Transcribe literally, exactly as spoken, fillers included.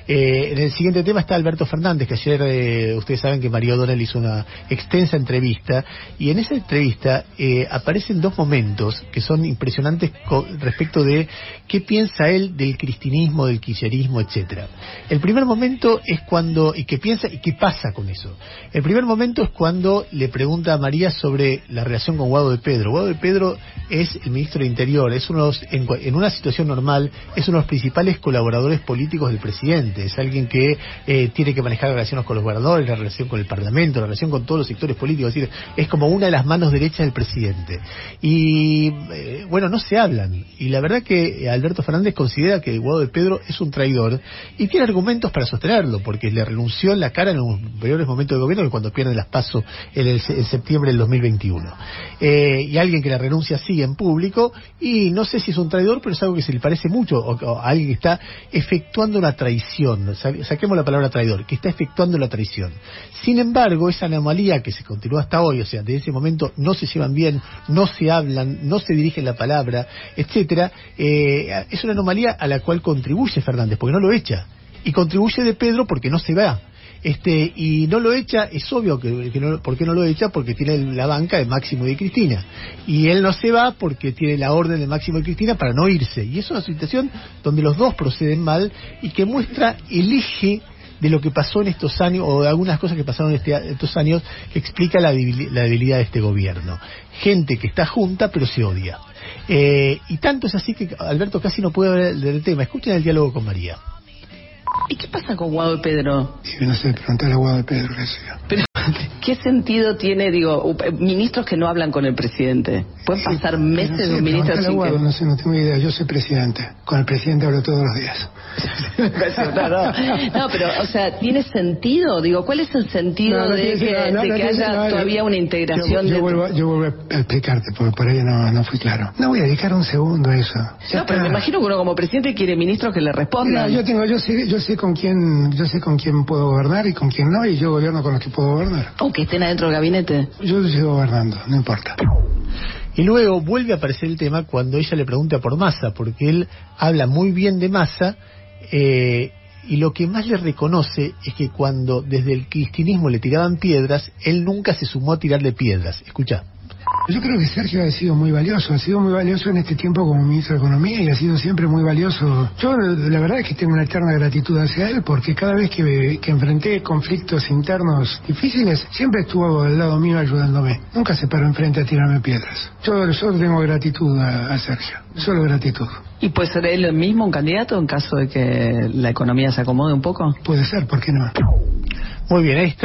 Eh, en el siguiente tema está Alberto Fernández, que ayer eh, ustedes saben que María O'Donnell hizo una extensa entrevista, y en esa entrevista eh, aparecen dos momentos que son impresionantes con respecto de qué piensa él del cristinismo, del kirchnerismo, etcétera. El primer momento es cuando, y qué piensa y qué pasa con eso. El primer momento es cuando le pregunta a María sobre la relación con Guado de Pedro. Guado de Pedro es el ministro de Interior, es uno de los, en, en una situación normal, es uno de los principales colaboradores políticos del presidente, es alguien que eh, tiene que manejar relaciones con los gobernadores, la relación con el Parlamento, la relación con todos los sectores políticos, es decir, es como una de las manos derechas del presidente. Y eh, bueno, no se hablan, y la verdad que Alberto Fernández considera que Guado de Pedro es un traidor, y tiene argumentos para sostenerlo, porque le renunció en la cara en los peores momentos de gobierno, que cuando pierde las PASO en, el, en septiembre del dos mil veintiuno. Eh, y alguien que la renuncia así en público, y no sé si es un traidor, pero es algo que se le parece mucho, o, o a alguien que está efectuando una traición, saquemos la palabra traidor, que está efectuando la traición. Sin embargo, esa anomalía que se continúa hasta hoy, o sea, de ese momento no se llevan bien, no se hablan, no se dirigen la palabra, etcétera, eh, es una anomalía a la cual contribuye Fernández, porque no lo echa, y contribuye de Pedro porque no se va. Este, y no lo echa, es obvio que, que no, ¿por qué no lo echa? Porque tiene la banca de Máximo y de Cristina, y él no se va porque tiene la orden de Máximo y Cristina para no irse, y es una situación donde los dos proceden mal y que muestra el eje de lo que pasó en estos años, o de algunas cosas que pasaron en este, estos años, que explica la, la debilidad de este gobierno. Gente que está junta pero se odia, eh, y tanto es así que Alberto casi no puede hablar del tema. Escuchen el diálogo con María. ¿Y qué pasa con Guado de Pedro? Y no sé, preguntarle a Guado de Pedro qué sea. Pero, ¿qué sentido tiene, digo, ministros que no hablan con el presidente? ¿Pueden sí, pasar meses no sé, de un ministro sin Guado, que... No sé, no tengo idea, yo soy presidente. Con el presidente hablo todos los días. no, no. no, pero, o sea, ¿tiene sentido? Digo, ¿cuál es el sentido no, no de que, no, no, de que no, haya no, todavía una integración? Yo, yo, de... vuelvo, yo vuelvo a explicarte, porque por ahí no, no fui claro. No voy a dedicar un segundo a eso. Ya no, pero me imagino que uno como presidente quiere ministros que le respondan. Mira, yo tengo, yo sé, yo sé con quién, yo sé con quién puedo gobernar y con quién no, y yo gobierno con los que puedo gobernar. Aunque estén adentro del gabinete. Yo sigo gobernando, no importa. Y luego vuelve a aparecer el tema cuando ella le pregunta por Massa, porque él habla muy bien de Massa, eh, y lo que más le reconoce es que cuando desde el cristinismo le tiraban piedras, él nunca se sumó a tirarle piedras. Escucha. Yo creo que Sergio ha sido muy valioso, ha sido muy valioso en este tiempo como ministro de Economía, y ha sido siempre muy valioso. Yo la verdad es que tengo una eterna gratitud hacia él, porque cada vez que, que enfrenté conflictos internos difíciles, siempre estuvo al lado mío ayudándome. Nunca se paró enfrente a tirarme piedras. Yo solo tengo gratitud a, a Sergio, solo gratitud. ¿Y puede ser él mismo un candidato en caso de que la economía se acomode un poco? Puede ser, ¿por qué no? Muy bien, ahí está.